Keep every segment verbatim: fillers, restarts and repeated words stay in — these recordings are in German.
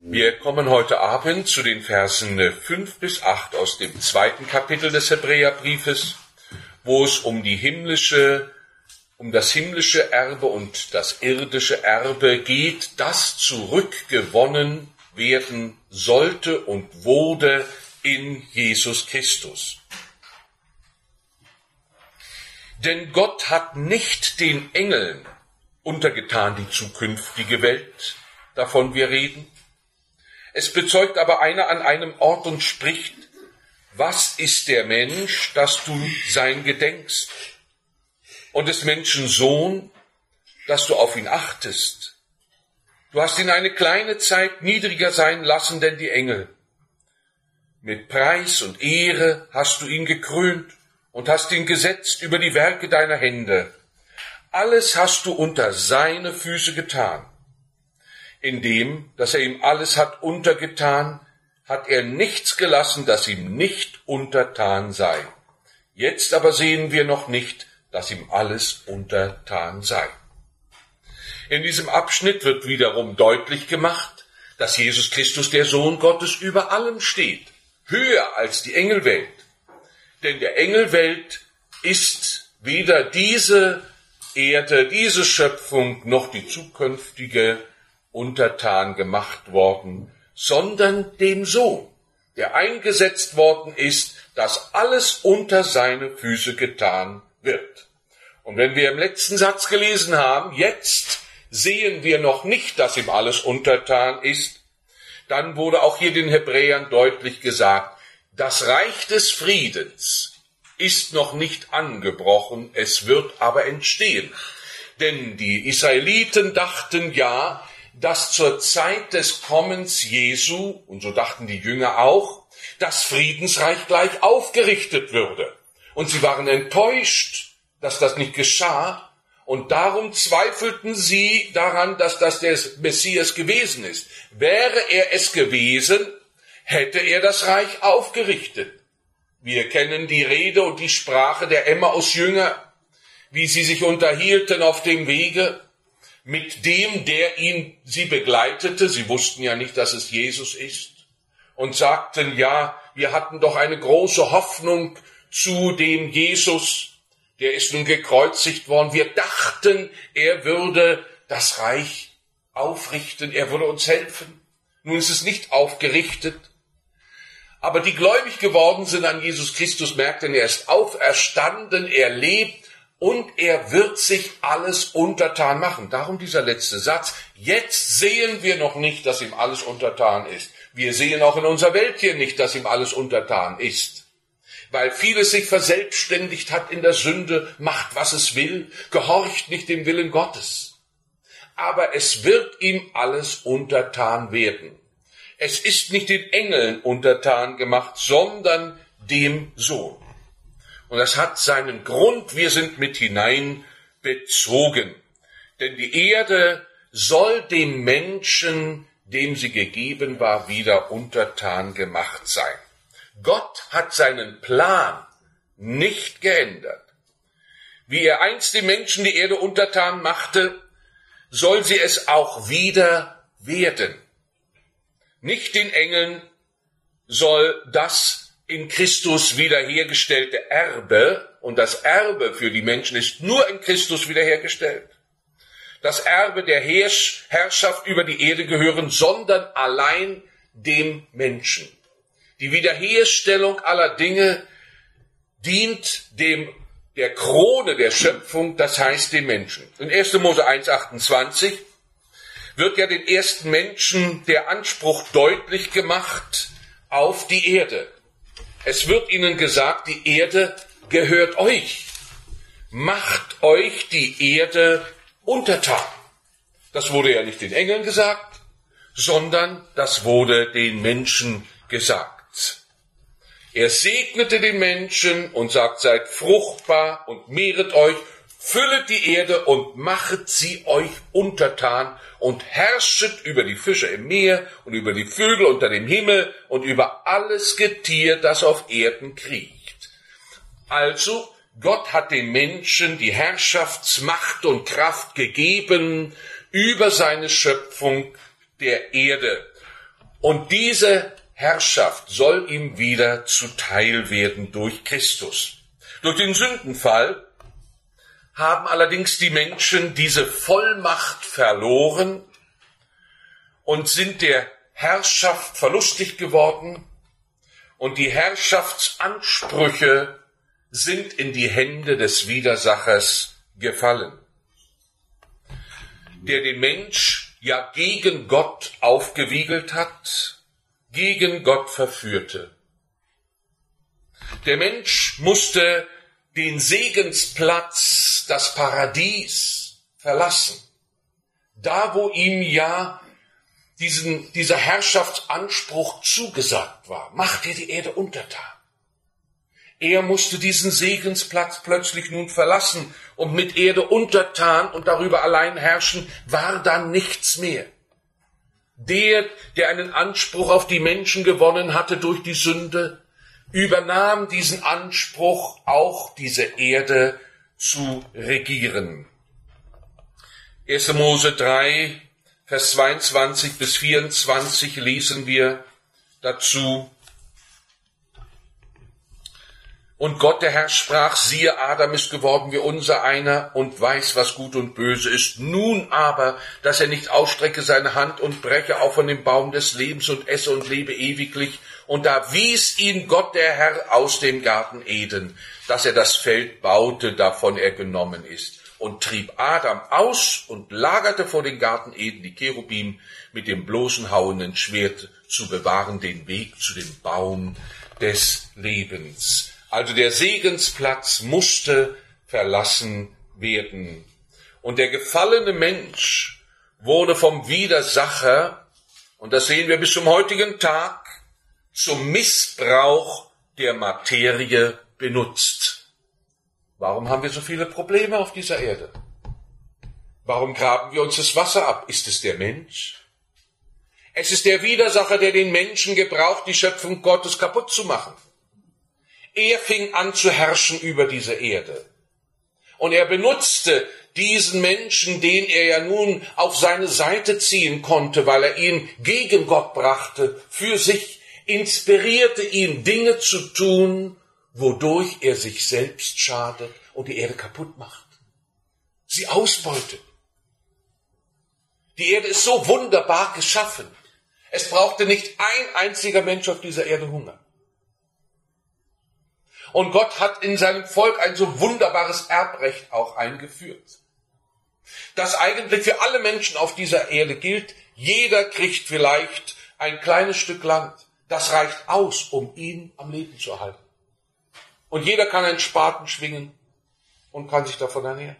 Wir kommen heute Abend zu den Versen fünf bis acht aus dem zweiten Kapitel des Hebräerbriefes, wo es um die himmlische, um das himmlische Erbe und das irdische Erbe geht, das zurückgewonnen werden sollte und wurde in Jesus Christus. Denn Gott hat nicht den Engeln untergetan die zukünftige Welt, davon wir reden. Es bezeugt aber einer an einem Ort und spricht: Was ist der Mensch, dass du sein gedenkst? Und des Menschen Sohn, dass du auf ihn achtest? Du hast ihn eine kleine Zeit niedriger sein lassen denn die Engel. Mit Preis und Ehre hast du ihn gekrönt und hast ihn gesetzt über die Werke deiner Hände. Alles hast du unter seine Füße getan. Indem, dass er ihm alles hat untergetan, hat er nichts gelassen, das ihm nicht untertan sei. Jetzt aber sehen wir noch nicht, dass ihm alles untertan sei. In diesem Abschnitt wird wiederum deutlich gemacht, dass Jesus Christus, der Sohn Gottes, über allem steht, höher als die Engelwelt. Denn der Engelwelt ist weder diese Erde, diese Schöpfung noch die zukünftige untertan gemacht worden, sondern dem Sohn, der eingesetzt worden ist, dass alles unter seine Füße getan wird. Und wenn wir im letzten Satz gelesen haben, jetzt sehen wir noch nicht, dass ihm alles untertan ist, dann wurde auch hier den Hebräern deutlich gesagt, das Reich des Friedens ist noch nicht angebrochen, es wird aber entstehen. Denn die Israeliten dachten ja, dass zur Zeit des Kommens Jesu, und so dachten die Jünger auch, das Friedensreich gleich aufgerichtet würde. Und sie waren enttäuscht, dass das nicht geschah, und darum zweifelten sie daran, dass das der Messias gewesen ist. Wäre er es gewesen, hätte er das Reich aufgerichtet. Wir kennen die Rede und die Sprache der Emmaus-Jünger, wie sie sich unterhielten auf dem Wege mit dem, der ihn sie begleitete. Sie wussten ja nicht, dass es Jesus ist, und sagten, ja, wir hatten doch eine große Hoffnung zu dem Jesus, der ist nun gekreuzigt worden. Wir dachten, er würde das Reich aufrichten, er würde uns helfen. Nun ist es nicht aufgerichtet. Aber die gläubig geworden sind an Jesus Christus, merkten, er ist auferstanden, er lebt, und er wird sich alles untertan machen. Darum dieser letzte Satz. Jetzt sehen wir noch nicht, dass ihm alles untertan ist. Wir sehen auch in unserer Welt hier nicht, dass ihm alles untertan ist. Weil vieles sich verselbstständigt hat in der Sünde, macht, was es will, gehorcht nicht dem Willen Gottes. Aber es wird ihm alles untertan werden. Es ist nicht den Engeln untertan gemacht, sondern dem Sohn. Und das hat seinen Grund, wir sind mit hineinbezogen. Denn die Erde soll dem Menschen, dem sie gegeben war, wieder untertan gemacht sein. Gott hat seinen Plan nicht geändert. Wie er einst den Menschen die Erde untertan machte, soll sie es auch wieder werden. Nicht den Engeln soll das in Christus wiederhergestellte Erbe, und das Erbe für die Menschen ist nur in Christus wiederhergestellt, das Erbe der Herrsch- Herrschaft über die Erde gehören, sondern allein dem Menschen. Die Wiederherstellung aller Dinge dient dem der Krone der Schöpfung, das heißt dem Menschen. In erster Mose eins achtundzwanzig wird ja den ersten Menschen der Anspruch deutlich gemacht auf die Erde. Es wird ihnen gesagt, die Erde gehört euch. Macht euch die Erde untertan. Das wurde ja nicht den Engeln gesagt, sondern das wurde den Menschen gesagt. Er segnete den Menschen und sagt, seid fruchtbar und mehret euch, füllet die Erde und machet sie euch untertan und herrschet über die Fische im Meer und über die Vögel unter dem Himmel und über alles Getier, das auf Erden kriecht. Also, Gott hat den Menschen die Herrschaftsmacht und Kraft gegeben über seine Schöpfung der Erde. Und diese Herrschaft soll ihm wieder zuteil werden durch Christus. Durch den Sündenfall haben allerdings die Menschen diese Vollmacht verloren und sind der Herrschaft verlustig geworden, und die Herrschaftsansprüche sind in die Hände des Widersachers gefallen, der den Mensch ja gegen Gott aufgewiegelt hat, gegen Gott verführte. Der Mensch musste den Segensplatz, das Paradies verlassen, da wo ihm ja diesen, dieser Herrschaftsanspruch zugesagt war. Mach dir die Erde untertan. Er musste diesen Segensplatz plötzlich nun verlassen, und mit Erde untertan und darüber allein herrschen war dann nichts mehr. Der, der einen Anspruch auf die Menschen gewonnen hatte durch die Sünde, übernahm diesen Anspruch, auch diese Erde zu regieren. erster Mose drei, Vers zweiundzwanzig bis vierundzwanzig lesen wir dazu: Und Gott, der Herr, sprach, siehe, Adam ist geworden wie unser einer und weiß, was gut und böse ist. Nun aber, dass er nicht ausstrecke seine Hand und breche auch von dem Baum des Lebens und esse und lebe ewiglich. Und da wies ihn Gott, der Herr, aus dem Garten Eden, dass er das Feld baute, davon er genommen ist, und trieb Adam aus und lagerte vor den Garten Eden die Cherubim mit dem bloßen hauenden Schwert, zu bewahren den Weg zu dem Baum des Lebens. Also der Segensplatz musste verlassen werden. Und der gefallene Mensch wurde vom Widersacher, und das sehen wir bis zum heutigen Tag, zum Missbrauch der Materie benutzt. Warum haben wir so viele Probleme auf dieser Erde? Warum graben wir uns das Wasser ab? Ist es der Mensch? Es ist der Widersacher, der den Menschen gebraucht, die Schöpfung Gottes kaputt zu machen. Er fing an zu herrschen über diese Erde. Und er benutzte diesen Menschen, den er ja nun auf seine Seite ziehen konnte, weil er ihn gegen Gott brachte, für sich, inspirierte ihn, Dinge zu tun, wodurch er sich selbst schadet und die Erde kaputt macht. Sie ausbeutet. Die Erde ist so wunderbar geschaffen. Es brauchte nicht ein einziger Mensch auf dieser Erde Hunger. Und Gott hat in seinem Volk ein so wunderbares Erbrecht auch eingeführt, das eigentlich für alle Menschen auf dieser Erde gilt. Jeder kriegt vielleicht ein kleines Stück Land. Das reicht aus, um ihn am Leben zu erhalten. Und jeder kann einen Spaten schwingen und kann sich davon ernähren.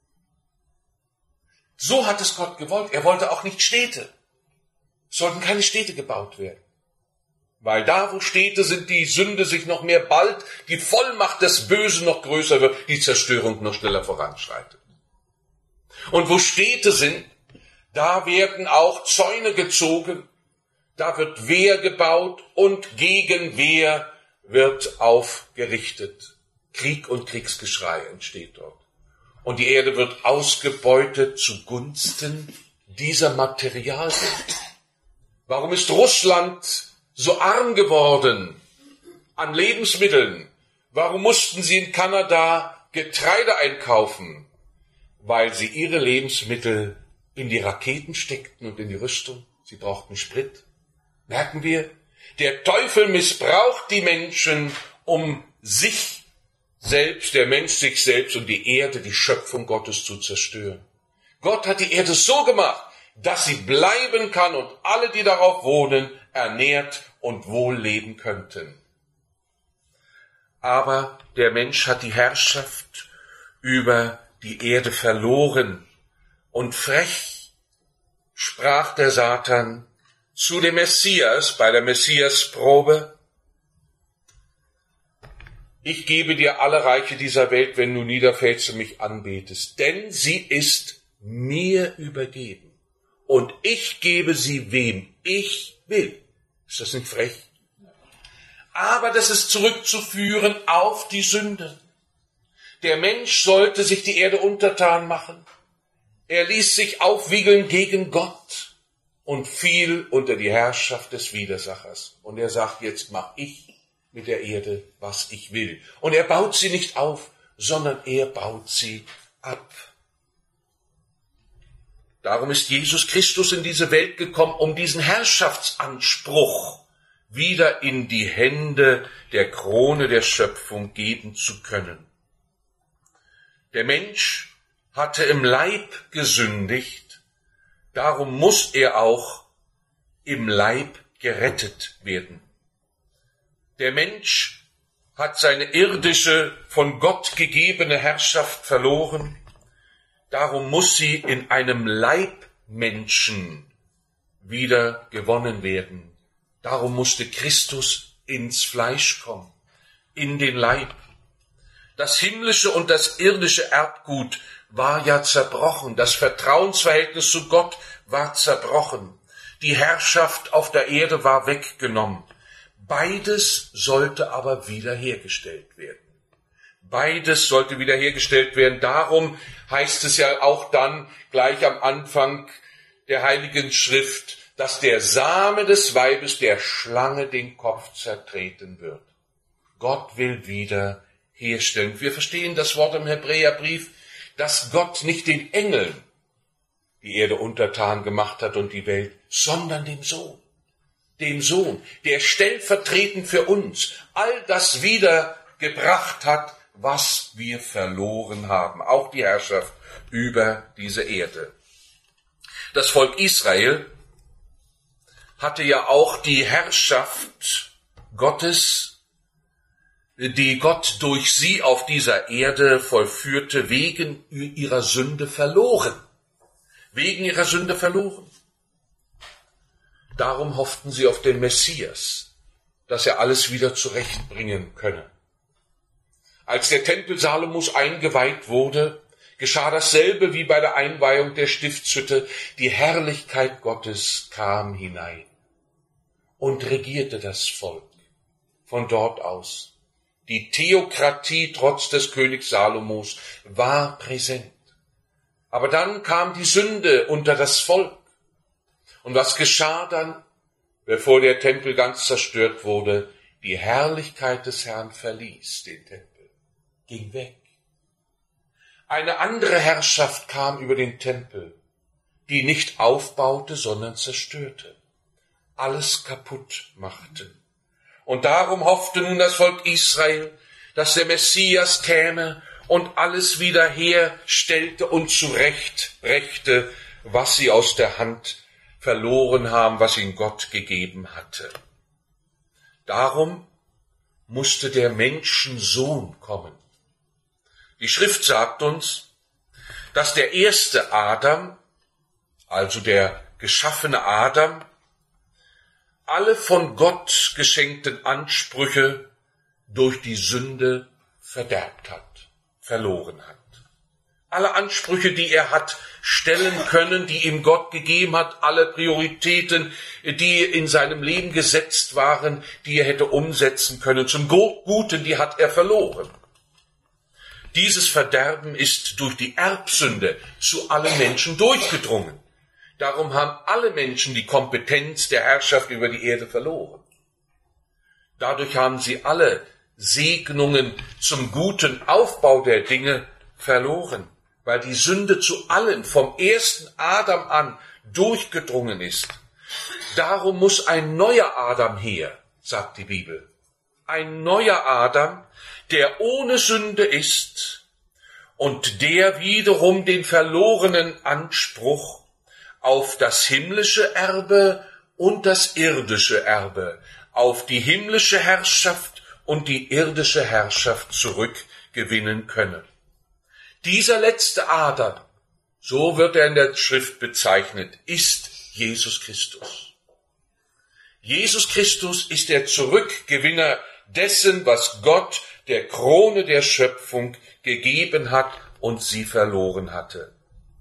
So hat es Gott gewollt. Er wollte auch nicht Städte. Es sollten keine Städte gebaut werden. Weil da, wo Städte sind, die Sünde sich noch mehr ballt, die Vollmacht des Bösen noch größer wird, die Zerstörung noch schneller voranschreitet. Und wo Städte sind, da werden auch Zäune gezogen, da wird Wehr gebaut und gegen Wehr wird aufgerichtet. Krieg und Kriegsgeschrei entsteht dort. Und die Erde wird ausgebeutet zugunsten dieser Materialien. Warum ist Russland so arm geworden an Lebensmitteln? Warum mussten sie in Kanada Getreide einkaufen? Weil sie ihre Lebensmittel in die Raketen steckten und in die Rüstung. Sie brauchten Sprit. Merken wir? Der Teufel missbraucht die Menschen, um sich selbst, der Mensch sich selbst und die Erde, die Schöpfung Gottes zu zerstören. Gott hat die Erde so gemacht, dass sie bleiben kann und alle, die darauf wohnen, ernährt und wohl leben könnten. Aber der Mensch hat die Herrschaft über die Erde verloren, und frech sprach der Satan zu dem Messias bei der Messiasprobe: Ich gebe dir alle Reiche dieser Welt, wenn du niederfällst und mich anbetest, denn sie ist mir übergeben und ich gebe sie wem ich will. Ist das nicht frech? Aber das ist zurückzuführen auf die Sünde. Der Mensch sollte sich die Erde untertan machen. Er ließ sich aufwiegeln gegen Gott. und fiel unter die Herrschaft des Widersachers. Und er sagt, jetzt mach ich mit der Erde, was ich will. Und er baut sie nicht auf, sondern er baut sie ab. Darum ist Jesus Christus in diese Welt gekommen, um diesen Herrschaftsanspruch wieder in die Hände der Krone der Schöpfung geben zu können. Der Mensch hatte im Leib gesündigt, darum muss er auch im Leib gerettet werden. Der Mensch hat seine irdische, von Gott gegebene Herrschaft verloren, darum muss sie in einem Leibmenschen wieder gewonnen werden. Darum musste Christus ins Fleisch kommen, in den Leib. Das himmlische und das irdische Erbgut war ja zerbrochen. Das Vertrauensverhältnis zu Gott war zerbrochen. Die Herrschaft auf der Erde war weggenommen. Beides sollte aber wiederhergestellt werden. Beides sollte wiederhergestellt werden. Darum heißt es ja auch dann gleich am Anfang der Heiligen Schrift, dass der Same des Weibes der Schlange den Kopf zertreten wird. Gott will wieder herstellen. Wir verstehen das Wort im Hebräerbrief, dass Gott nicht den Engeln die Erde untertan gemacht hat und die Welt, sondern dem Sohn. Dem Sohn, der stellvertretend für uns all das wiedergebracht hat, was wir verloren haben. Auch die Herrschaft über diese Erde. Das Volk Israel hatte ja auch die Herrschaft Gottes, die Gott durch sie auf dieser Erde vollführte, wegen ihrer Sünde verloren. Wegen ihrer Sünde verloren. Darum hofften sie auf den Messias, dass er alles wieder zurechtbringen könne. Als der Tempel Salomos eingeweiht wurde, geschah dasselbe wie bei der Einweihung der Stiftshütte. Die Herrlichkeit Gottes kam hinein und regierte das Volk von dort aus. Die Theokratie trotz des Königs Salomos war präsent. Aber dann kam die Sünde unter das Volk. Und was geschah dann, bevor der Tempel ganz zerstört wurde? Die Herrlichkeit des Herrn verließ den Tempel, ging weg. Eine andere Herrschaft kam über den Tempel, die nicht aufbaute, sondern zerstörte, alles kaputt machte. Und darum hoffte nun das Volk Israel, dass der Messias käme und alles wieder herstellte und zurechtbrächte, was sie aus der Hand verloren haben, was ihnen Gott gegeben hatte. Darum musste der Menschensohn kommen. Die Schrift sagt uns, dass der erste Adam, also der geschaffene Adam, alle von Gott geschenkten Ansprüche durch die Sünde verderbt hat, verloren hat. Alle Ansprüche, die er hat stellen können, die ihm Gott gegeben hat, alle Prioritäten, die in seinem Leben gesetzt waren, die er hätte umsetzen können, zum Guten, die hat er verloren. Dieses Verderben ist durch die Erbsünde zu allen Menschen durchgedrungen. Darum haben alle Menschen die Kompetenz der Herrschaft über die Erde verloren. Dadurch haben sie alle Segnungen zum guten Aufbau der Dinge verloren, weil die Sünde zu allen vom ersten Adam an durchgedrungen ist. Darum muss ein neuer Adam her, sagt die Bibel. Ein neuer Adam, der ohne Sünde ist und der wiederum den verlorenen Anspruch auf das himmlische Erbe und das irdische Erbe, auf die himmlische Herrschaft und die irdische Herrschaft zurückgewinnen könne. Dieser letzte Adam, so wird er in der Schrift bezeichnet, ist Jesus Christus. Jesus Christus ist der Zurückgewinner dessen, was Gott der Krone der Schöpfung gegeben hat und sie verloren hatte.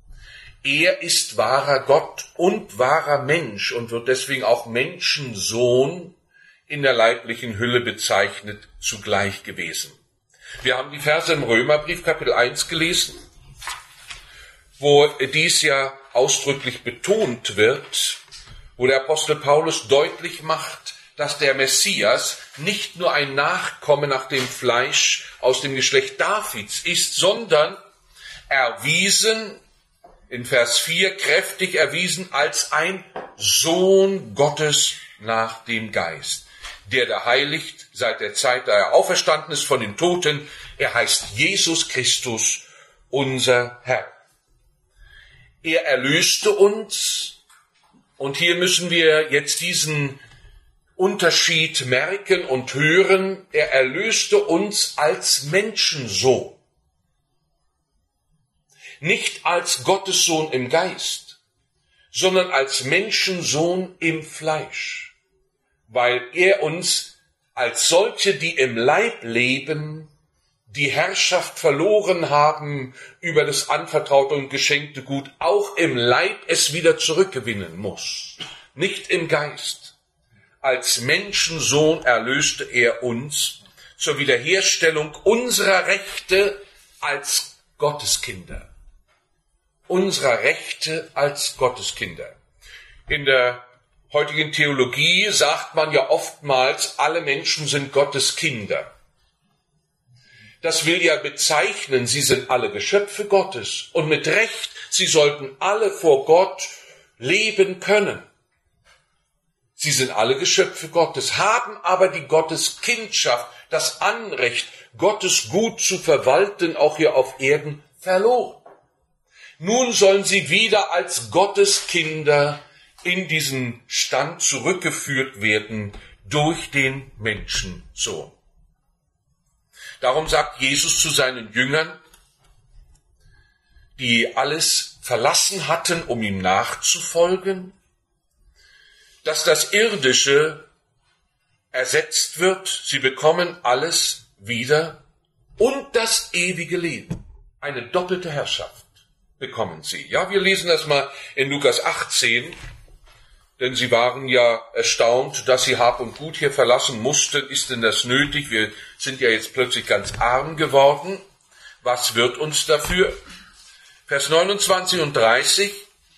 Er ist wahrer Gott und wahrer Mensch und wird deswegen auch Menschensohn in der leiblichen Hülle bezeichnet, zugleich gewesen. Wir haben die Verse im Römerbrief Kapitel eins gelesen, wo dies ja ausdrücklich betont wird wo der Apostel Paulus deutlich macht, dass der Messias nicht nur ein Nachkomme nach dem Fleisch aus dem Geschlecht Davids ist, sondern erwiesen, in Vers vier kräftig erwiesen, als ein Sohn Gottes nach dem Geist, der da heiligt seit der Zeit, da er auferstanden ist von den Toten. Er heißt Jesus Christus, unser Herr. Er erlöste uns, und hier müssen wir jetzt diesen Unterschied merken und hören. Er erlöste uns als Menschensohn. Nicht als Gottessohn im Geist, sondern als Menschensohn im Fleisch, weil er uns als solche, die im Leib leben, die Herrschaft verloren haben über das anvertraute und geschenkte Gut, auch im Leib es wieder zurückgewinnen muss, nicht im Geist. Als Menschensohn erlöste er uns zur Wiederherstellung unserer Rechte als Gotteskinder. Unserer Rechte als Gotteskinder. In der heutigen Theologie sagt man ja oftmals, alle Menschen sind Gottes Kinder. Das will ja bezeichnen, sie sind alle Geschöpfe Gottes. Und mit Recht, sie sollten alle vor Gott leben können. Sie sind alle Geschöpfe Gottes, haben aber die Gotteskindschaft, das Anrecht, Gottes Gut zu verwalten, auch hier auf Erden, verloren. Nun sollen sie wieder als Gotteskinder in diesen Stand zurückgeführt werden durch den Menschensohn. Darum sagt Jesus zu seinen Jüngern, die alles verlassen hatten, um ihm nachzufolgen, dass das Irdische ersetzt wird, sie bekommen alles wieder und das ewige Leben, eine doppelte Herrschaft bekommen sie. Ja, wir lesen das mal in Lukas achtzehn, denn sie waren ja erstaunt, dass sie Hab und Gut hier verlassen mussten. Ist denn das nötig? Wir sind ja jetzt plötzlich ganz arm geworden. Was wird uns dafür? Vers neunundzwanzig und dreißig.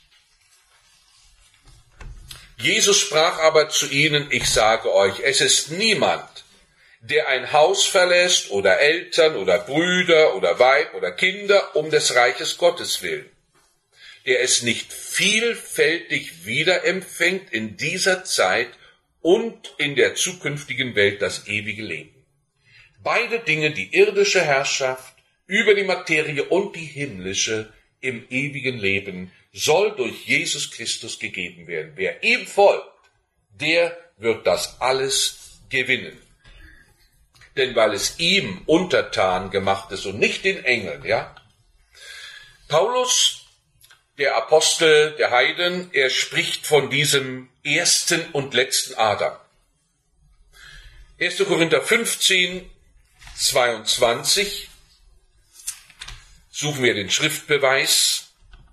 Jesus sprach aber zu ihnen, ich sage euch, es ist niemand, der ein Haus verlässt oder Eltern oder Brüder oder Weib oder Kinder um des Reiches Gottes willen, der es nicht vielfältig wiederempfängt in dieser Zeit und in der zukünftigen Welt das ewige Leben. Beide Dinge, die irdische Herrschaft über die Materie und die himmlische im ewigen Leben, soll durch Jesus Christus gegeben werden. Wer ihm folgt, der wird das alles gewinnen. Denn weil es ihm untertan gemacht ist und nicht den Engeln, ja. Paulus, der Apostel der Heiden, er spricht von diesem ersten und letzten Adam. erster Korinther fünfzehn, zweiundzwanzig. Suchen wir den Schriftbeweis.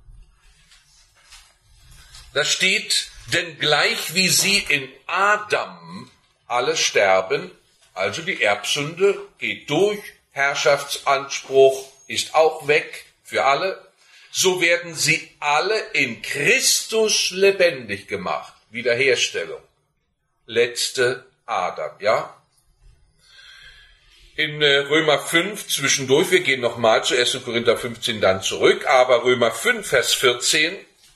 Da steht, denn gleich wie sie in Adam alle sterben, also die Erbsünde geht durch, Herrschaftsanspruch ist auch weg für alle, so werden sie alle in Christus lebendig gemacht. Wiederherstellung. Letzte Adam, ja? In Römer fünf zwischendurch, wir gehen nochmal zu erster Korinther fünfzehn dann zurück, aber Römer fünf, Vers vierzehn,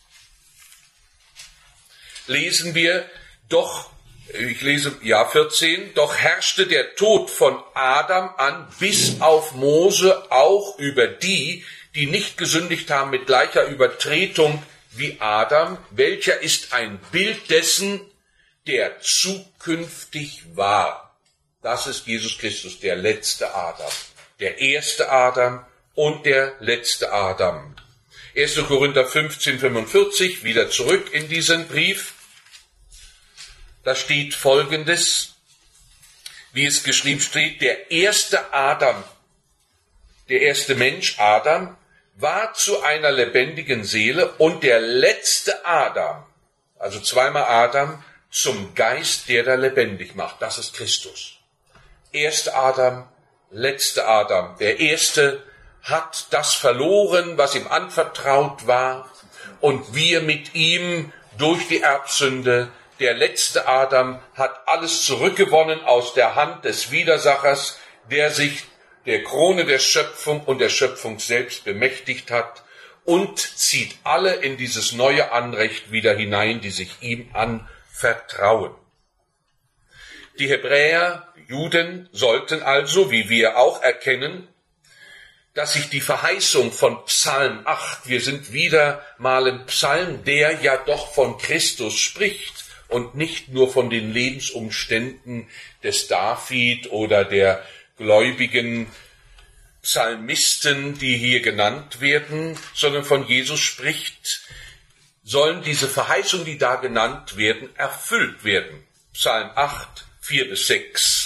lesen wir, doch, ich lese, ja, vierzehn, doch herrschte der Tod von Adam an bis auf Mose auch über die, die nicht gesündigt haben mit gleicher Übertretung wie Adam, welcher ist ein Bild dessen, der zukünftig war. Das ist Jesus Christus, der letzte Adam, der erste Adam und der letzte Adam. erster Korinther fünfzehn, fünfundvierzig, wieder zurück in diesen Brief. Da steht Folgendes, wie es geschrieben steht, der erste Adam, der erste Mensch, Adam, war zu einer lebendigen Seele und der letzte Adam, also zweimal Adam, zum Geist, der da lebendig macht. Das ist Christus. Erster Adam, letzter Adam. Der erste hat das verloren, was ihm anvertraut war, und wir mit ihm durch die Erbsünde. Der letzte Adam hat alles zurückgewonnen aus der Hand des Widersachers, der sich der Krone der Schöpfung und der Schöpfung selbst bemächtigt hat, und zieht alle in dieses neue Anrecht wieder hinein, die sich ihm anvertrauen. Die Hebräer, die Juden, sollten also, wie wir auch, erkennen, dass sich die Verheißung von Psalm acht, wir sind wieder mal im Psalm, der ja doch von Christus spricht und nicht nur von den Lebensumständen des David oder der gläubigen Psalmisten, die hier genannt werden, sondern von Jesus spricht, sollen diese Verheißungen, die da genannt werden, erfüllt werden. Psalm acht, vier bis sechs.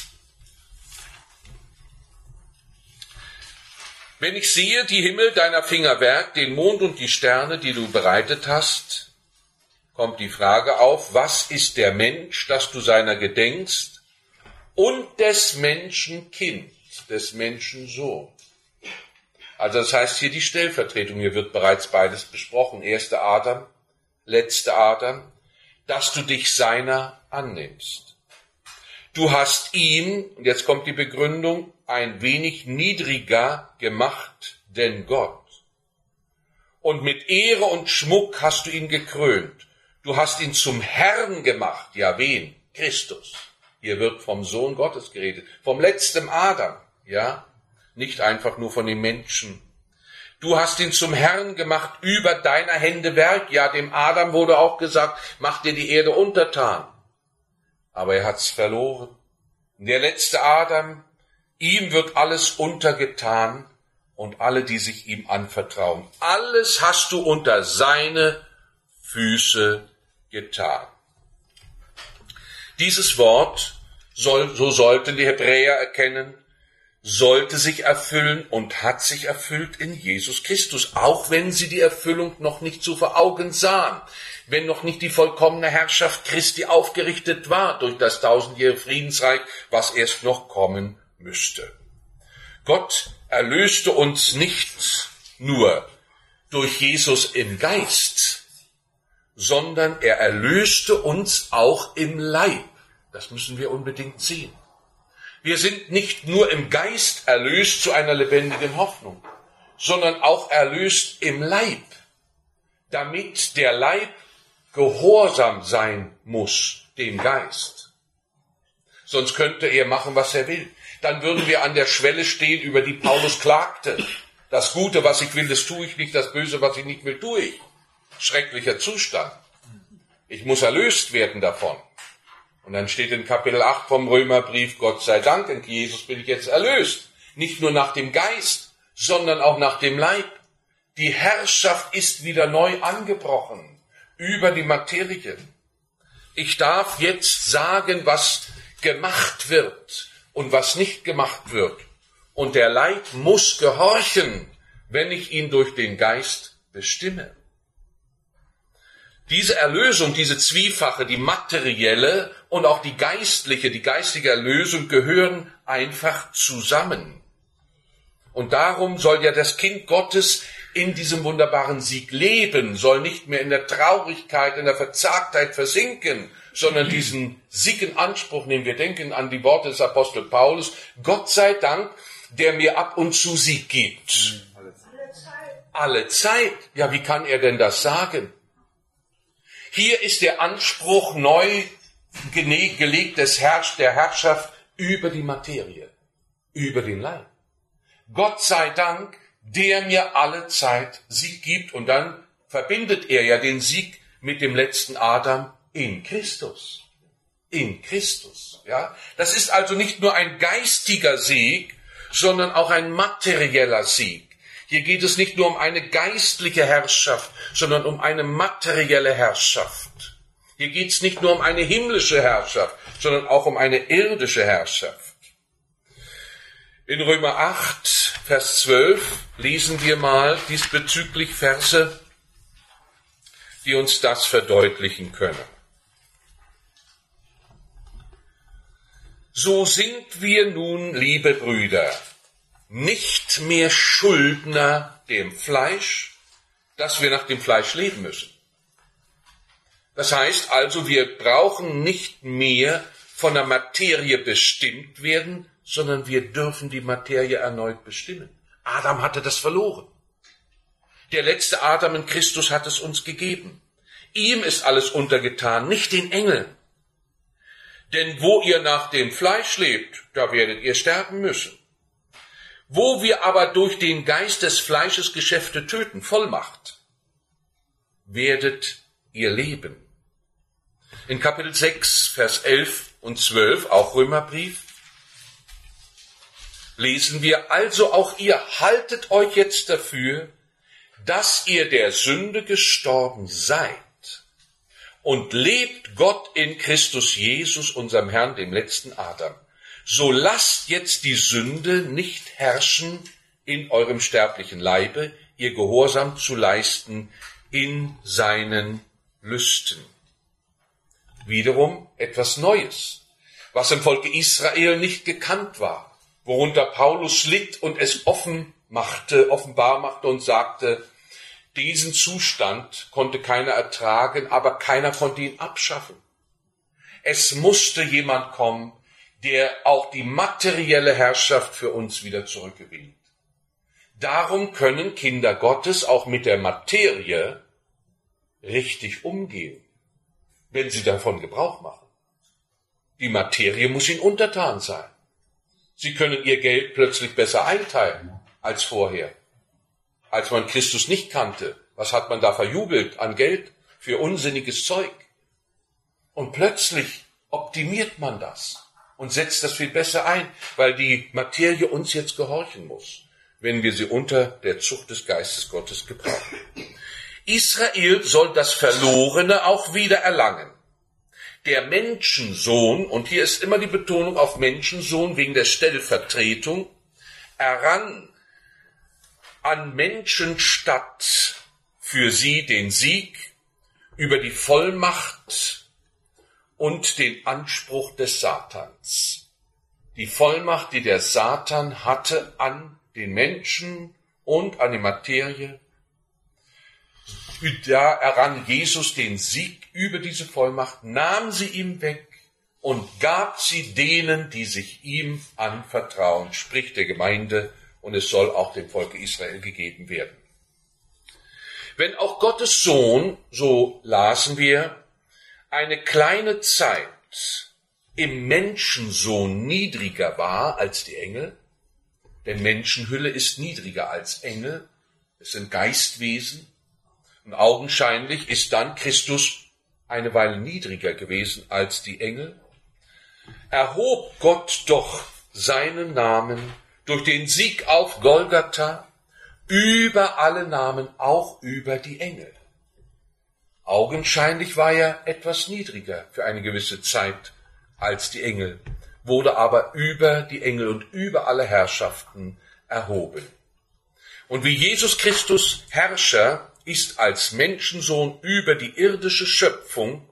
Wenn ich sehe die Himmel deiner Finger Werk, den Mond und die Sterne, die du bereitet hast, kommt die Frage auf, was ist der Mensch, dass du seiner gedenkst, und des Menschen Kind, des Menschen Sohn. Also das heißt hier die Stellvertretung, hier wird bereits beides besprochen. Erster Adam, letzter Adam, dass du dich seiner annimmst. Du hast ihn, und jetzt kommt die Begründung, ein wenig niedriger gemacht denn Gott. Und mit Ehre und Schmuck hast du ihn gekrönt. Du hast ihn zum Herrn gemacht. Ja, wen? Christus. Hier wird vom Sohn Gottes geredet, vom letzten Adam, ja, nicht einfach nur von den Menschen. Du hast ihn zum Herrn gemacht über deiner Hände Werk. Ja, dem Adam wurde auch gesagt, mach dir die Erde untertan. Aber er hat's verloren. Der letzte Adam, ihm wird alles untergetan und alle, die sich ihm anvertrauen. Alles hast du unter seine Füße getan. Dieses Wort soll, so sollten die Hebräer erkennen, sollte sich erfüllen und hat sich erfüllt in Jesus Christus, auch wenn sie die Erfüllung noch nicht so vor Augen sahen, wenn noch nicht die vollkommene Herrschaft Christi aufgerichtet war durch das tausendjährige Friedensreich, was erst noch kommen müsste. Gott erlöste uns nicht nur durch Jesus im Geist, sondern er erlöste uns auch im Leib. Das müssen wir unbedingt sehen. Wir sind nicht nur im Geist erlöst zu einer lebendigen Hoffnung, sondern auch erlöst im Leib, damit der Leib gehorsam sein muss dem Geist. Sonst könnte er machen, was er will. Dann würden wir an der Schwelle stehen, über die Paulus klagte. Das Gute, was ich will, das tue ich nicht, das Böse, was ich nicht will, tue ich. Schrecklicher Zustand. Ich muss erlöst werden davon. Und dann steht in Kapitel acht vom Römerbrief, Gott sei Dank, in Jesus bin ich jetzt erlöst. Nicht nur nach dem Geist, sondern auch nach dem Leib. Die Herrschaft ist wieder neu angebrochen über die Materie. Ich darf jetzt sagen, was gemacht wird und was nicht gemacht wird. Und der Leib muss gehorchen, wenn ich ihn durch den Geist bestimme. Diese Erlösung, diese zwiefache, die materielle und auch die geistliche, die geistige Erlösung gehören einfach zusammen. Und darum soll ja das Kind Gottes in diesem wunderbaren Sieg leben, soll nicht mehr in der Traurigkeit, in der Verzagtheit versinken, sondern diesen Sieg in Anspruch nehmen. Wir denken an die Worte des Apostel Paulus, Gott sei Dank, der mir ab und zu Sieg gibt. Alle Zeit. Alle Zeit. Ja, wie kann er denn das sagen? Hier ist der Anspruch neu gelegt des Herrsch, der Herrschaft über die Materie, über den Leib. Gott sei Dank, der mir alle Zeit Sieg gibt. Und dann verbindet er ja den Sieg mit dem letzten Adam in Christus. In Christus, ja. Das ist also nicht nur ein geistiger Sieg, sondern auch ein materieller Sieg. Hier geht es nicht nur um eine geistliche Herrschaft, sondern um eine materielle Herrschaft. Hier geht es nicht nur um eine himmlische Herrschaft, sondern auch um eine irdische Herrschaft. In Römer acht, Vers zwölf lesen wir mal diesbezüglich Verse, die uns das verdeutlichen können. So sind wir nun, liebe Brüder, nicht mehr Schuldner dem Fleisch, dass wir nach dem Fleisch leben müssen. Das heißt also, wir brauchen nicht mehr von der Materie bestimmt werden, sondern wir dürfen die Materie erneut bestimmen. Adam hatte das verloren. Der letzte Adam in Christus hat es uns gegeben. Ihm ist alles untergetan, nicht den Engeln. Denn wo ihr nach dem Fleisch lebt, da werdet ihr sterben müssen. Wo wir aber durch den Geist des Fleisches Geschäfte töten, Vollmacht, werdet ihr leben. In Kapitel sechs, Vers elf und zwölf, auch Römerbrief, lesen wir, also auch ihr haltet euch jetzt dafür, dass ihr der Sünde gestorben seid und lebt Gott in Christus Jesus, unserem Herrn, dem letzten Adam. So lasst jetzt die Sünde nicht herrschen in eurem sterblichen Leibe, ihr Gehorsam zu leisten in seinen Lüsten. Wiederum etwas Neues, was im Volke Israel nicht gekannt war, worunter Paulus litt und es offen machte, offenbar machte und sagte, diesen Zustand konnte keiner ertragen, aber keiner konnte ihn abschaffen. Es musste jemand kommen, der auch die materielle Herrschaft für uns wieder zurückgewinnt. Darum können Kinder Gottes auch mit der Materie richtig umgehen, wenn sie davon Gebrauch machen. Die Materie muss ihnen untertan sein. Sie können ihr Geld plötzlich besser einteilen als vorher. Als man Christus nicht kannte, was hat man da verjubelt an Geld für unsinniges Zeug? Und plötzlich optimiert man das und setzt das viel besser ein, weil die Materie uns jetzt gehorchen muss, wenn wir sie unter der Zucht des Geistes Gottes gebrauchen. Israel soll das Verlorene auch wieder erlangen. Der Menschensohn, und hier ist immer die Betonung auf Menschensohn wegen der Stellvertretung, errang an Menschen statt für sie den Sieg über die Vollmacht und den Anspruch des Satans. Die Vollmacht, die der Satan hatte an den Menschen und an die Materie, da errang Jesus den Sieg über diese Vollmacht, nahm sie ihm weg und gab sie denen, die sich ihm anvertrauen, sprich der Gemeinde, und es soll auch dem Volke Israel gegeben werden. Wenn auch Gottes Sohn, so lasen wir, eine kleine Zeit im Menschensohn niedriger war als die Engel, denn Menschenhülle ist niedriger als Engel, es sind Geistwesen, und augenscheinlich ist dann Christus eine Weile niedriger gewesen als die Engel, erhob Gott doch seinen Namen durch den Sieg auf Golgatha über alle Namen, auch über die Engel. Augenscheinlich war er etwas niedriger für eine gewisse Zeit als die Engel, wurde aber über die Engel und über alle Herrschaften erhoben. Und wie Jesus Christus Herrscher ist als Menschensohn über die irdische Schöpfung,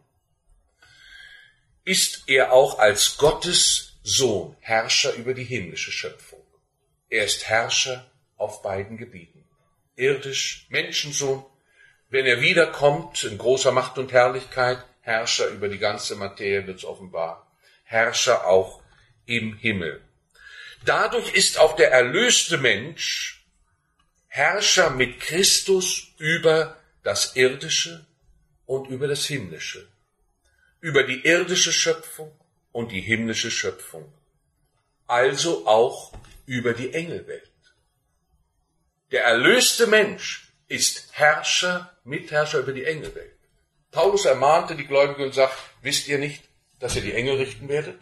ist er auch als Gottes Sohn Herrscher über die himmlische Schöpfung. Er ist Herrscher auf beiden Gebieten. Irdisch, Menschensohn, wenn er wiederkommt in großer Macht und Herrlichkeit, Herrscher über die ganze Materie wird offenbar, Herrscher auch im Himmel. Dadurch ist auch der erlöste Mensch Herrscher mit Christus über das Irdische und über das Himmlische, über die irdische Schöpfung und die himmlische Schöpfung, also auch über die Engelwelt. Der erlöste Mensch ist Herrscher, Mitherrscher über die Engelwelt. Paulus ermahnte die Gläubigen und sagt, wisst ihr nicht, dass ihr die Engel richten werdet?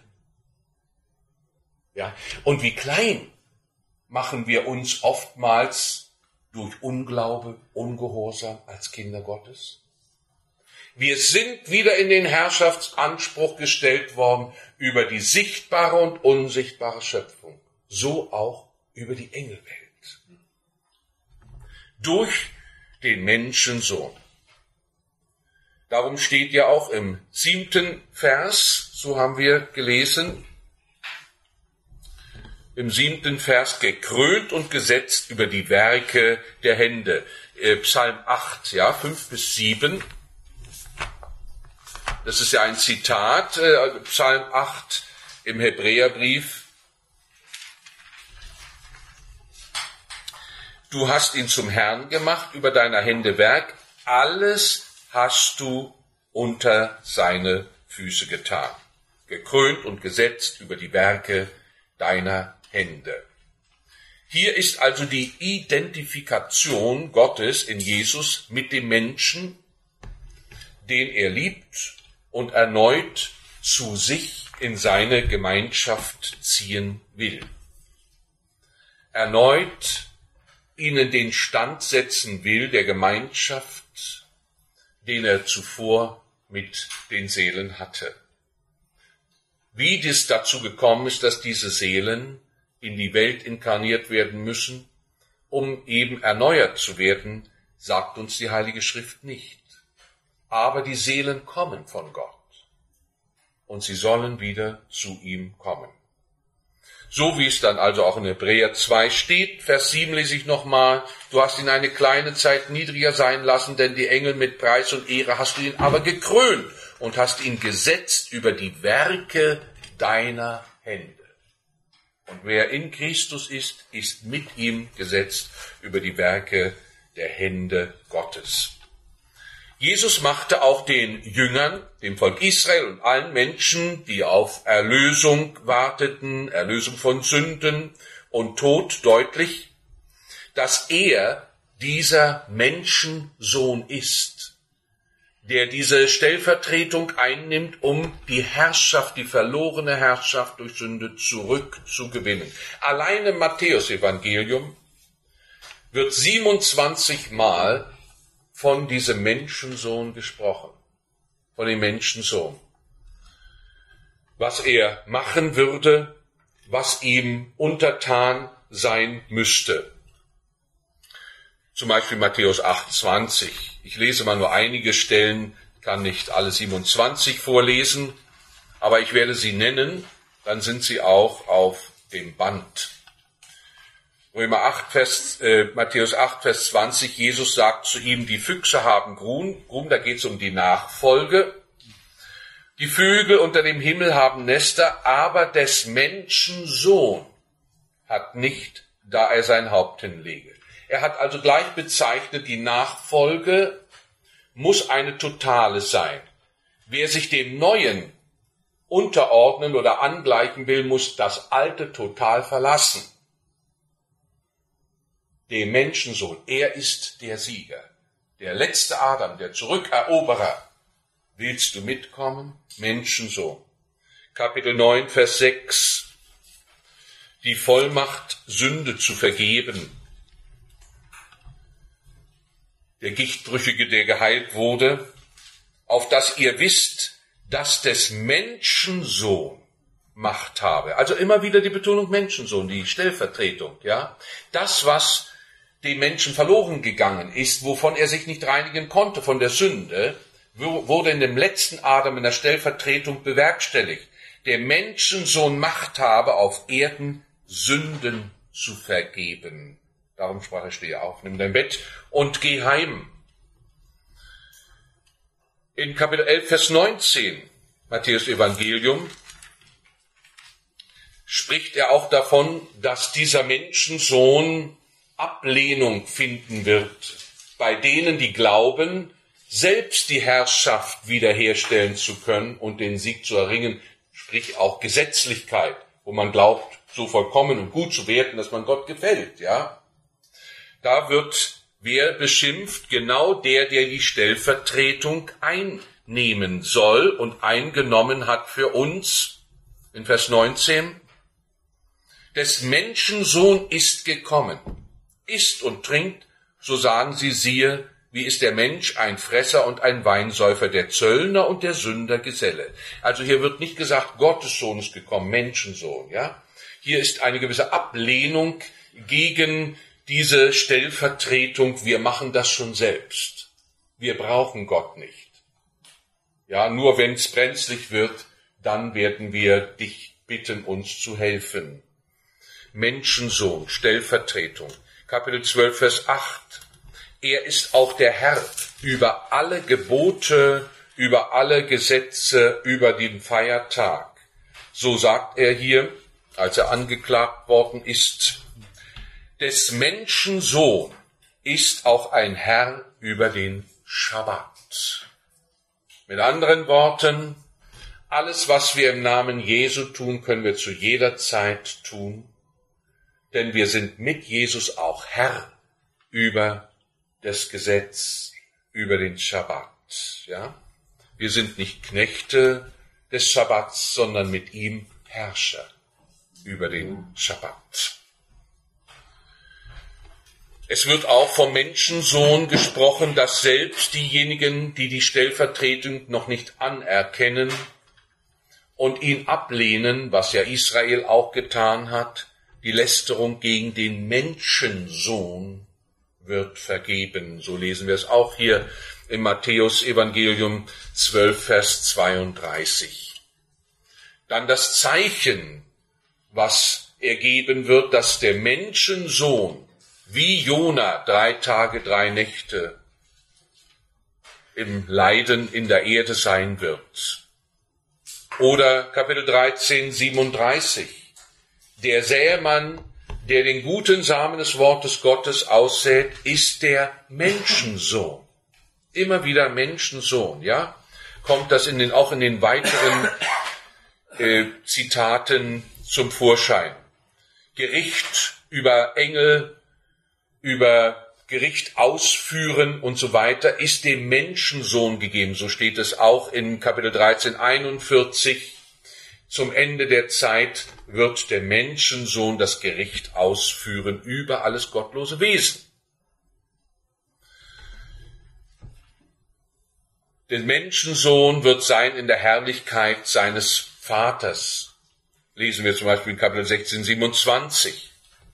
Ja, und wie klein machen wir uns oftmals durch Unglaube, Ungehorsam als Kinder Gottes? Wir sind wieder in den Herrschaftsanspruch gestellt worden über die sichtbare und unsichtbare Schöpfung, so auch über die Engelwelt. Durch den Menschensohn. Darum steht ja auch im siebten Vers, so haben wir gelesen, im siebten Vers, gekrönt und gesetzt über die Werke der Hände. Äh, Psalm acht, ja, fünf bis sieben. Das ist ja ein Zitat, äh, Psalm acht im Hebräerbrief. Du hast ihn zum Herrn gemacht, über deiner Hände Werk. Alles hast du unter seine Füße getan. Gekrönt und gesetzt über die Werke deiner Hände. Hier ist also die Identifikation Gottes in Jesus mit dem Menschen, den er liebt und erneut zu sich in seine Gemeinschaft ziehen will. Erneut ihnen den Stand setzen will der Gemeinschaft, den er zuvor mit den Seelen hatte. Wie dies dazu gekommen ist, dass diese Seelen in die Welt inkarniert werden müssen, um eben erneuert zu werden, sagt uns die Heilige Schrift nicht. Aber die Seelen kommen von Gott und sie sollen wieder zu ihm kommen. So wie es dann also auch in Hebräer zwei steht, Vers sieben lese ich nochmal, du hast ihn eine kleine Zeit niedriger sein lassen, denn die Engel mit Preis und Ehre hast du ihn aber gekrönt und hast ihn gesetzt über die Werke deiner Hände. Und wer in Christus ist, ist mit ihm gesetzt über die Werke der Hände Gottes. Jesus machte auch den Jüngern, dem Volk Israel und allen Menschen, die auf Erlösung warteten, Erlösung von Sünden und Tod, deutlich, dass er dieser Menschensohn ist, der diese Stellvertretung einnimmt, um die Herrschaft, die verlorene Herrschaft durch Sünde zurückzugewinnen. Allein im Matthäus-Evangelium wird siebenundzwanzig Mal von diesem Menschensohn gesprochen, von dem Menschensohn. Was er machen würde, was ihm untertan sein müsste. Zum Beispiel Matthäus achtundzwanzig. Ich lese mal nur einige Stellen, kann nicht alle siebenundzwanzig vorlesen, aber ich werde sie nennen, dann sind sie auch auf dem Band. Römer acht, Vers, äh, Matthäus acht, Vers zwanzig, Jesus sagt zu ihm, die Füchse haben Grun, Grun, da geht es um die Nachfolge. Die Vögel unter dem Himmel haben Nester, aber des Menschen Sohn hat nicht, da er sein Haupt hinlege. Er hat also gleich bezeichnet, die Nachfolge muss eine totale sein. Wer sich dem Neuen unterordnen oder angleichen will, muss das Alte total verlassen. Dem Menschensohn, er ist der Sieger, der letzte Adam, der Zurückeroberer. Willst du mitkommen? Menschensohn. Kapitel neun, Vers sechs. Die Vollmacht, Sünde zu vergeben. Der Gichtbrüchige, der geheilt wurde, auf dass ihr wisst, dass des Menschensohn Macht habe. Also immer wieder die Betonung Menschensohn, die Stellvertretung, ja. Das, was dem Menschen verloren gegangen ist, wovon er sich nicht reinigen konnte, von der Sünde, wurde in dem letzten Adam in der Stellvertretung bewerkstelligt. Der Menschensohn Macht habe, auf Erden Sünden zu vergeben. Darum sprach er, stehe auf, nimm dein Bett und geh heim. In Kapitel elf, Vers neunzehn, Matthäus Evangelium, spricht er auch davon, dass dieser Menschensohn Ablehnung finden wird bei denen, die glauben, selbst die Herrschaft wiederherstellen zu können und den Sieg zu erringen, sprich auch Gesetzlichkeit, wo man glaubt, so vollkommen und gut zu werden, dass man Gott gefällt, ja. Da wird wer beschimpft? Genau der, der die Stellvertretung einnehmen soll und eingenommen hat für uns. In Vers neunzehn. Des Menschensohn ist gekommen, isst und trinkt, so sagen sie, siehe, wie ist der Mensch ein Fresser und ein Weinsäufer, der Zöllner und der Sünder Geselle. Also hier wird nicht gesagt, Gottes Sohn ist gekommen, Menschensohn, ja. Hier ist eine gewisse Ablehnung gegen diese Stellvertretung, wir machen das schon selbst. Wir brauchen Gott nicht. Ja, nur wenn es brenzlig wird, dann werden wir dich bitten, uns zu helfen. Menschensohn, Stellvertretung. Kapitel zwölf, Vers acht. Er ist auch der Herr über alle Gebote über alle Gesetze, über den Feiertag. So sagt er hier, als er angeklagt worden ist, des Menschen Sohn ist auch ein Herr über den Schabbat. Mit anderen Worten, alles, was wir im Namen Jesu tun, können wir zu jeder Zeit tun, denn wir sind mit Jesus auch Herr über das Gesetz, über den Schabbat. Ja? Wir sind nicht Knechte des Schabbats, sondern mit ihm Herrscher über den Schabbat. Es wird auch vom Menschensohn gesprochen, dass selbst diejenigen, die die Stellvertretung noch nicht anerkennen und ihn ablehnen, was ja Israel auch getan hat, die Lästerung gegen den Menschensohn wird vergeben. So lesen wir es auch hier im Matthäus-Evangelium zwölf, Vers zweiunddreißig. Dann das Zeichen, was er geben wird, dass der Menschensohn wie Jona drei Tage, drei Nächte im Leiden in der Erde sein wird. Oder Kapitel dreizehn, siebenunddreißig. Der Sämann, der den guten Samen des Wortes Gottes aussät, ist der Menschensohn. Immer wieder Menschensohn, ja? Kommt das in den, auch in den weiteren äh, Zitaten zum Vorschein. Gericht über Engel, über Gericht ausführen und so weiter, ist dem Menschensohn gegeben. So steht es auch in Kapitel dreizehn, einundvierzig. Zum Ende der Zeit wird der Menschensohn das Gericht ausführen über alles gottlose Wesen. Der Menschensohn wird sein in der Herrlichkeit seines Vaters. Lesen wir zum Beispiel in Kapitel sechzehn, siebenundzwanzig.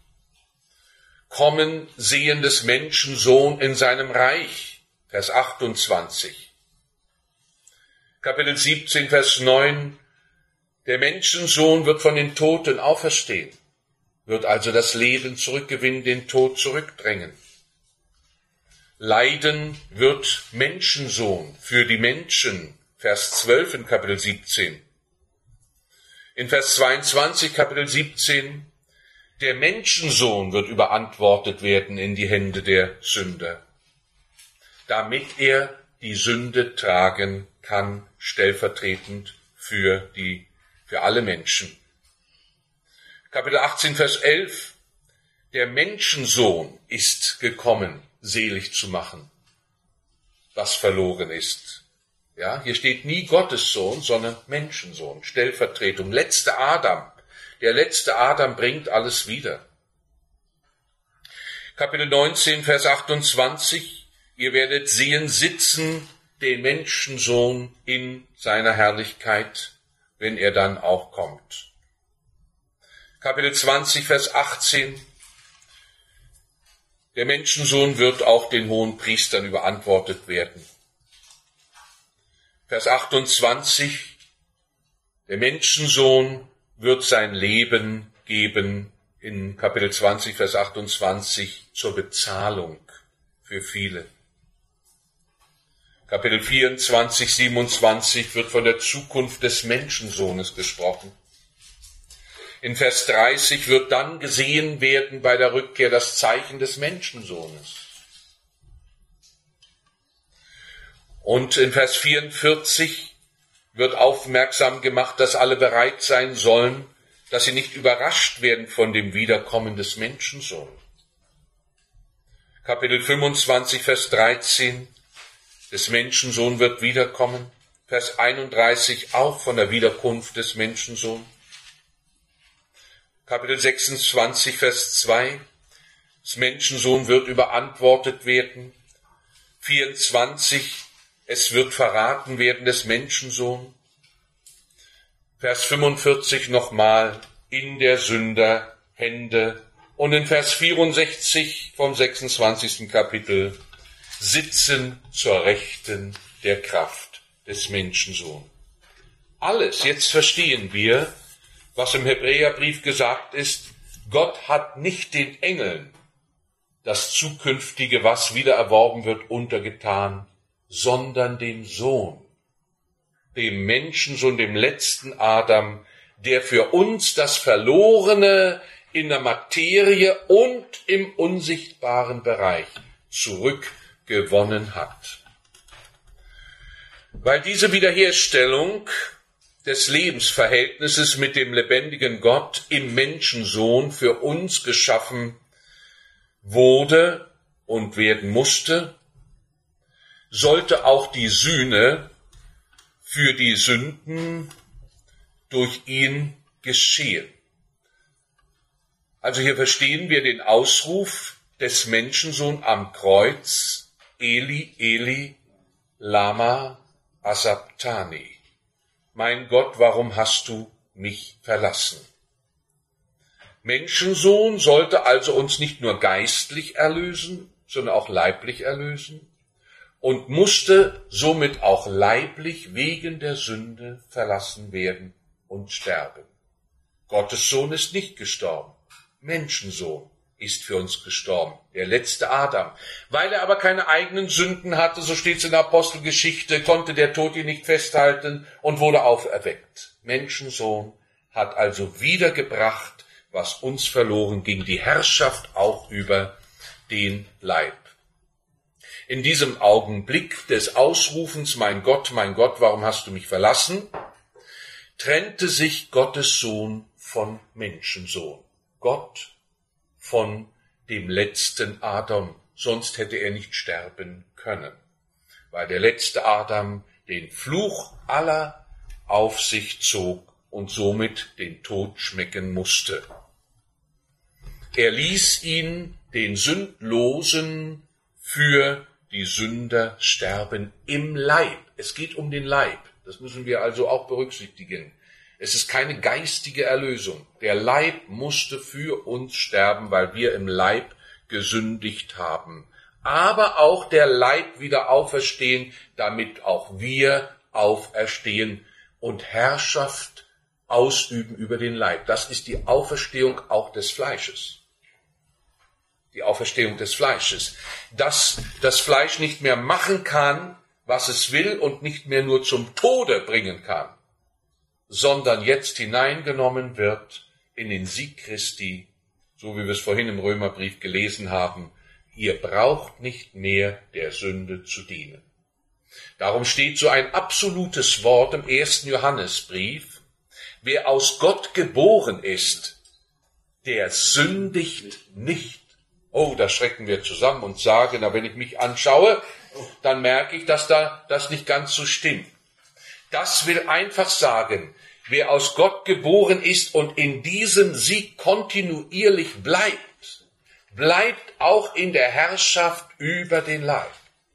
Kommen sehen des Menschensohn in seinem Reich. Vers achtundzwanzig. Kapitel siebzehn, Vers neun. Der Menschensohn wird von den Toten auferstehen, wird also das Leben zurückgewinnen, den Tod zurückdrängen. Leiden wird Menschensohn für die Menschen, Vers zwölf in Kapitel siebzehn. In Vers zweiundzwanzig, Kapitel siebzehn, der Menschensohn wird überantwortet werden in die Hände der Sünder, damit er die Sünde tragen kann, stellvertretend für die für alle Menschen. Kapitel achtzehn, Vers elf. Der Menschensohn ist gekommen, selig zu machen, was verloren ist. Ja, hier steht nie Gottes Sohn, sondern Menschensohn, Stellvertretung, letzter Adam. Der letzte Adam bringt alles wieder. Kapitel neunzehn, Vers achtundzwanzig. Ihr werdet sehen, sitzen den Menschensohn in seiner Herrlichkeit, wenn er dann auch kommt. Kapitel zwanzig, Vers achtzehn. Der Menschensohn wird auch den hohen Priestern überantwortet werden. Vers achtundzwanzig. Der Menschensohn wird sein Leben geben in Kapitel zwanzig, Vers achtundzwanzig zur Bezahlung für viele. Kapitel vierundzwanzig, siebenundzwanzig wird von der Zukunft des Menschensohnes gesprochen. In Vers dreißig wird dann gesehen werden bei der Rückkehr das Zeichen des Menschensohnes. Und in Vers vierundvierzig wird aufmerksam gemacht, dass alle bereit sein sollen, dass sie nicht überrascht werden von dem Wiederkommen des Menschensohnes. Kapitel fünfundzwanzig, Vers dreizehn. Des Menschensohn wird wiederkommen. Vers einunddreißig auch von der Wiederkunft des Menschensohn. Kapitel sechsundzwanzig, Vers zwei. Das Menschensohn wird überantwortet werden. vierundzwanzig. Es wird verraten werden des Menschensohn. Vers fünfundvierzig nochmal in der Sünder Hände. Und in Vers vierundsechzig vom sechsundzwanzigsten Kapitel sitzen zur Rechten der Kraft des Menschensohn. Alles, jetzt verstehen wir, was im Hebräerbrief gesagt ist, Gott hat nicht den Engeln das zukünftige, was wieder erworben wird, untergetan, sondern dem Sohn dem Menschensohn, dem letzten Adam, der für uns das Verlorene in der Materie und im unsichtbaren Bereich zurückgewonnen hat. Weil diese Wiederherstellung des Lebensverhältnisses mit dem lebendigen Gott im Menschensohn für uns geschaffen wurde und werden musste, sollte auch die Sühne für die Sünden durch ihn geschehen. Also hier verstehen wir den Ausruf des Menschensohn am Kreuz, Eli, Eli, lama sabachthani. Mein Gott, warum hast du mich verlassen? Menschensohn sollte also uns nicht nur geistlich erlösen, sondern auch leiblich erlösen und musste somit auch leiblich wegen der Sünde verlassen werden und sterben. Gottes Sohn ist nicht gestorben. Menschensohn ist für uns gestorben, der letzte Adam. Weil er aber keine eigenen Sünden hatte, so steht es in der Apostelgeschichte, konnte der Tod ihn nicht festhalten und wurde auferweckt. Menschensohn hat also wiedergebracht, was uns verloren ging, die Herrschaft auch über den Leib. In diesem Augenblick des Ausrufens, mein Gott, mein Gott, warum hast du mich verlassen, trennte sich Gottes Sohn von Menschensohn. Gott von dem letzten Adam, sonst hätte er nicht sterben können, weil der letzte Adam den Fluch aller auf sich zog und somit den Tod schmecken musste. Er ließ ihn, den Sündlosen, für die Sünder sterben im Leib. Es geht um den Leib, das müssen wir also auch berücksichtigen. Es ist keine geistige Erlösung. Der Leib musste für uns sterben, weil wir im Leib gesündigt haben. Aber auch der Leib wieder auferstehen, damit auch wir auferstehen und Herrschaft ausüben über den Leib. Das ist die Auferstehung auch des Fleisches. Die Auferstehung des Fleisches. Dass das Fleisch nicht mehr machen kann, was es will und nicht mehr nur zum Tode bringen kann, sondern jetzt hineingenommen wird in den Sieg Christi, so wie wir es vorhin im Römerbrief gelesen haben. Ihr braucht nicht mehr der Sünde zu dienen. Darum steht so ein absolutes Wort im ersten Johannesbrief: Wer aus Gott geboren ist, der sündigt nicht. Oh, da schrecken wir zusammen und sagen, na, wenn ich mich anschaue, dann merke ich, dass da das nicht ganz so stimmt. Das will einfach sagen, wer aus Gott geboren ist und in diesem Sieg kontinuierlich bleibt, bleibt auch in der Herrschaft über den Leib.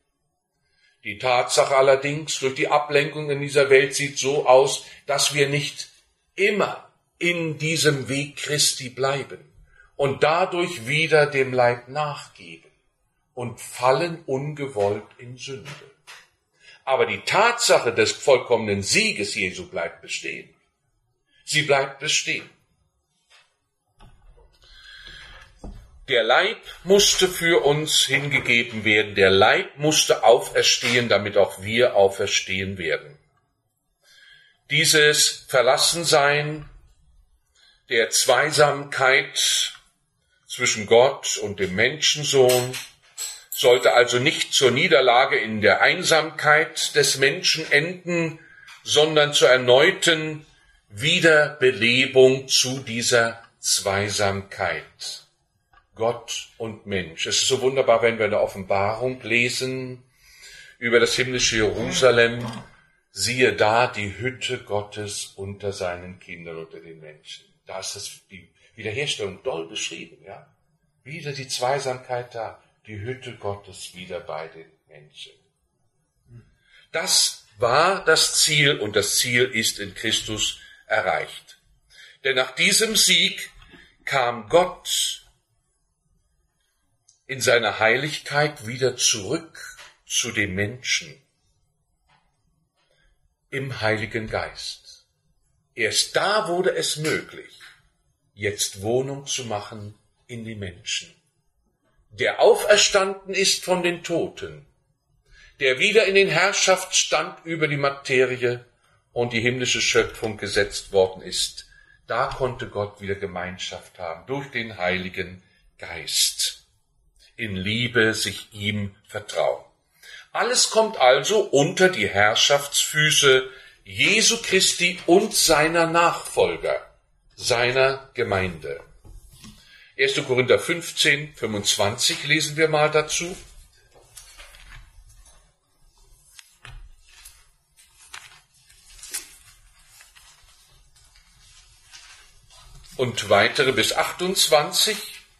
Die Tatsache allerdings durch die Ablenkung in dieser Welt sieht so aus, dass wir nicht immer in diesem Weg Christi bleiben und dadurch wieder dem Leib nachgeben und fallen ungewollt in Sünde. Aber die Tatsache des vollkommenen Sieges Jesu bleibt bestehen. Sie bleibt bestehen. Der Leib musste für uns hingegeben werden. Der Leib musste auferstehen, damit auch wir auferstehen werden. Dieses Verlassensein der Zweisamkeit zwischen Gott und dem Menschensohn sollte also nicht zur Niederlage in der Einsamkeit des Menschen enden, sondern zur erneuten Wiederbelebung zu dieser Zweisamkeit. Gott und Mensch. Es ist so wunderbar, wenn wir in der Offenbarung lesen über das himmlische Jerusalem. Siehe da die Hütte Gottes unter seinen Kindern, unter den Menschen. Da ist es die Wiederherstellung doll beschrieben, ja. Wieder die Zweisamkeit da, die Hütte Gottes wieder bei den Menschen. Das war das Ziel und das Ziel ist in Christus erreicht. Denn nach diesem Sieg kam Gott in seiner Heiligkeit wieder zurück zu dem Menschen im Heiligen Geist. Erst da wurde es möglich, jetzt Wohnung zu machen in die Menschen. Der auferstanden ist von den Toten, der wieder in den Herrschaftsstand über die Materie und die himmlische Schöpfung gesetzt worden ist, da konnte Gott wieder Gemeinschaft haben, durch den Heiligen Geist. In Liebe sich ihm vertrauen. Alles kommt also unter die Herrschaftsfüße Jesu Christi und seiner Nachfolger, seiner Gemeinde. erster Korinther fünfzehn, fünfundzwanzig lesen wir mal dazu. Und weitere bis achtundzwanzig.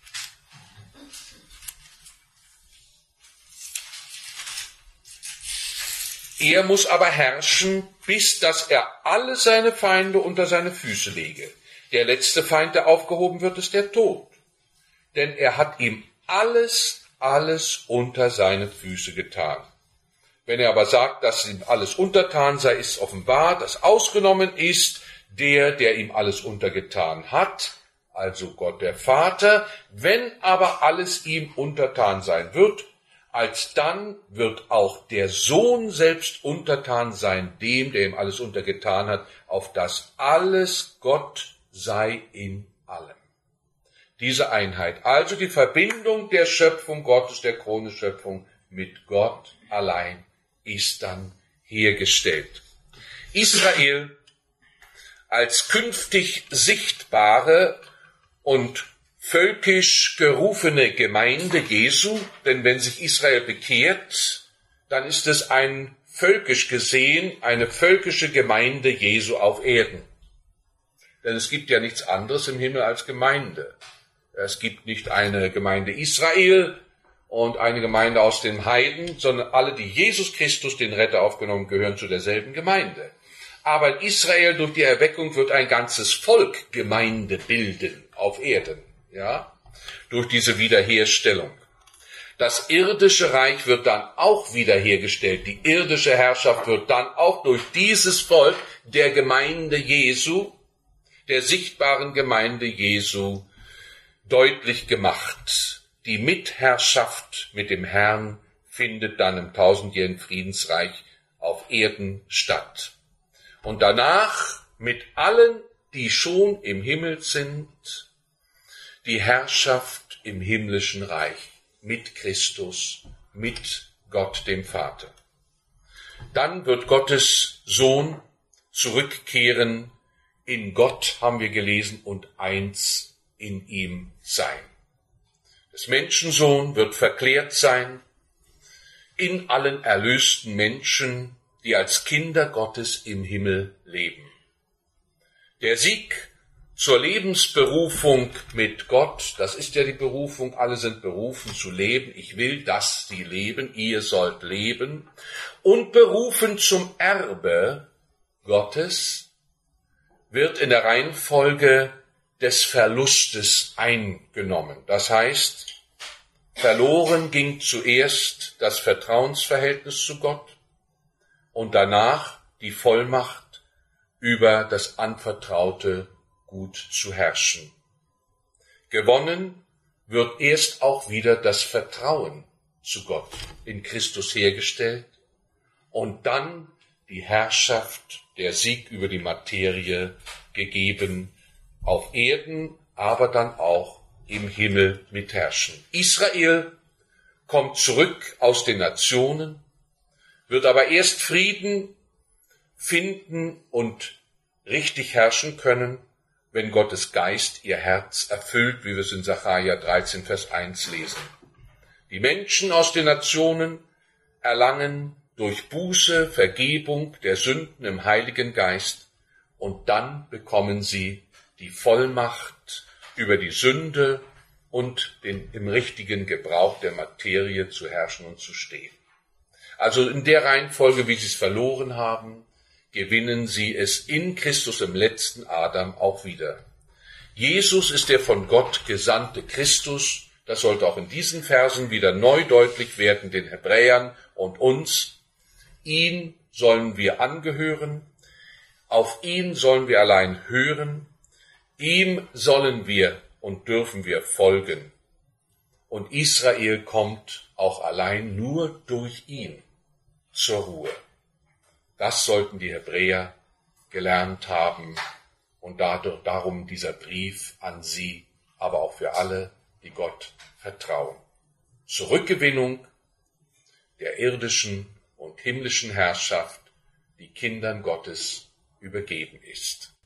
Er muss aber herrschen, bis dass er alle seine Feinde unter seine Füße lege. Der letzte Feind, der aufgehoben wird, ist der Tod. Denn er hat ihm alles, alles unter seine Füße getan. Wenn er aber sagt, dass ihm alles untertan sei, ist offenbar, dass ausgenommen ist der, der ihm alles untergetan hat, also Gott der Vater. Wenn aber alles ihm untertan sein wird, alsdann wird auch der Sohn selbst untertan sein, dem, der ihm alles untergetan hat, auf das alles Gott sei in allem. Diese Einheit, also die Verbindung der Schöpfung Gottes, der Krone Schöpfung mit Gott allein, ist dann hergestellt. Israel als künftig sichtbare und völkisch gerufene Gemeinde Jesu, denn wenn sich Israel bekehrt, dann ist es ein völkisch gesehen, eine völkische Gemeinde Jesu auf Erden. Denn es gibt ja nichts anderes im Himmel als Gemeinde. Es gibt nicht eine Gemeinde Israel und eine Gemeinde aus den Heiden, sondern alle, die Jesus Christus, den Retter, aufgenommen, gehören zu derselben Gemeinde. Aber in Israel durch die Erweckung wird ein ganzes Volk Gemeinde bilden auf Erden, ja, durch diese Wiederherstellung. Das irdische Reich wird dann auch wiederhergestellt. Die irdische Herrschaft wird dann auch durch dieses Volk der Gemeinde Jesu, der sichtbaren Gemeinde Jesu, deutlich gemacht. Die Mitherrschaft mit dem Herrn findet dann im tausendjährigen Friedensreich auf Erden statt. Und danach mit allen, die schon im Himmel sind, die Herrschaft im himmlischen Reich mit Christus, mit Gott dem Vater. Dann wird Gottes Sohn zurückkehren, in Gott haben wir gelesen, und eins in ihm sein. Des Menschensohn wird verklärt sein in allen erlösten Menschen, die als Kinder Gottes im Himmel leben. Der Sieg zur Lebensberufung mit Gott, das ist ja die Berufung, alle sind berufen zu leben. Ich will, dass sie leben, ihr sollt leben. Und berufen zum Erbe Gottes wird in der Reihenfolge des Verlustes eingenommen. Das heißt, verloren ging zuerst das Vertrauensverhältnis zu Gott und danach die Vollmacht, über das anvertraute Gut zu herrschen. Gewonnen wird erst auch wieder das Vertrauen zu Gott in Christus hergestellt und dann die Herrschaft, der Sieg über die Materie gegeben, auf Erden, aber dann auch im Himmel mitherrschen. Israel kommt zurück aus den Nationen, wird aber erst Frieden finden und richtig herrschen können, wenn Gottes Geist ihr Herz erfüllt, wie wir es in Sacharja dreizehn, Vers eins lesen. Die Menschen aus den Nationen erlangen durch Buße Vergebung der Sünden im Heiligen Geist und dann bekommen sie die Vollmacht über die Sünde und den im richtigen Gebrauch der Materie zu herrschen und zu stehen. Also in der Reihenfolge, wie sie es verloren haben, gewinnen sie es in Christus im letzten Adam auch wieder. Jesus ist der von Gott gesandte Christus. Das sollte auch in diesen Versen wieder neu deutlich werden, den Hebräern und uns. Ihn sollen wir angehören, auf ihn sollen wir allein hören, ihm sollen wir und dürfen wir folgen. Und Israel kommt auch allein nur durch ihn zur Ruhe. Das sollten die Hebräer gelernt haben und dadurch, darum dieser Brief an Sie, aber auch für alle, die Gott vertrauen. Zurückgewinnung der irdischen und himmlischen Herrschaft, die Kindern Gottes übergeben ist.